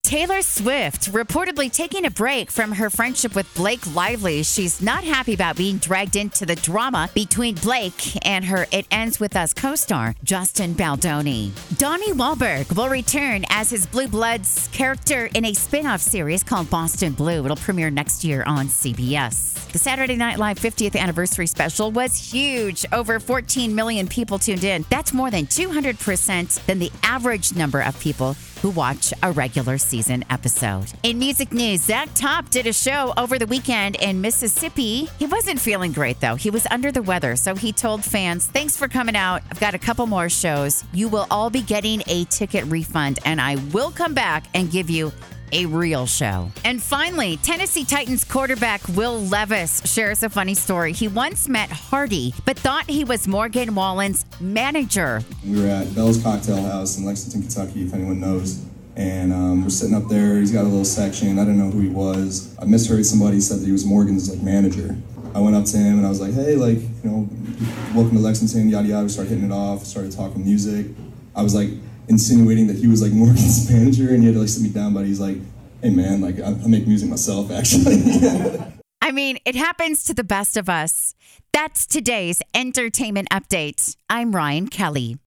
Taylor Swift reportedly taking a break from her friendship with Blake Lively. She's not happy about being dragged into the drama between Blake and her It Ends With Us co-star, Justin Baldoni. Donnie Wahlberg will return as his Blue Bloods character in a spin-off series called Boston Blue. It'll premiere next year on CBS. The Saturday Night Live 50th anniversary special was huge. Over 14 million people tuned in. That's more than 200% than the average number of people who watch a regular season episode. In music news, Zach Top did a show over the weekend in Mississippi. He wasn't feeling great, though. He was under the weather, so he told fans, "Thanks for coming out. I've got a couple more shows. You will all be getting a ticket refund, and I will come back and give you a real show." And finally, Tennessee Titans quarterback Will Levis shares a funny story. He once met Hardy, but thought he was Morgan Wallen's manager. We were at Bell's Cocktail House in Lexington, Kentucky, if anyone knows. And we're sitting up there. He's got a little section. I didn't know who he was. I misheard somebody said that he was Morgan's manager. I went up to him and I was like, "Hey, welcome to Lexington, yada yada." We started hitting it off, started talking music. I was insinuating that he was Morgan's manager, and he had to sit me down, but he's like, "Hey man, I make music myself, actually." I mean, it happens to the best of us. That's today's entertainment update. I'm Ryan Kelly.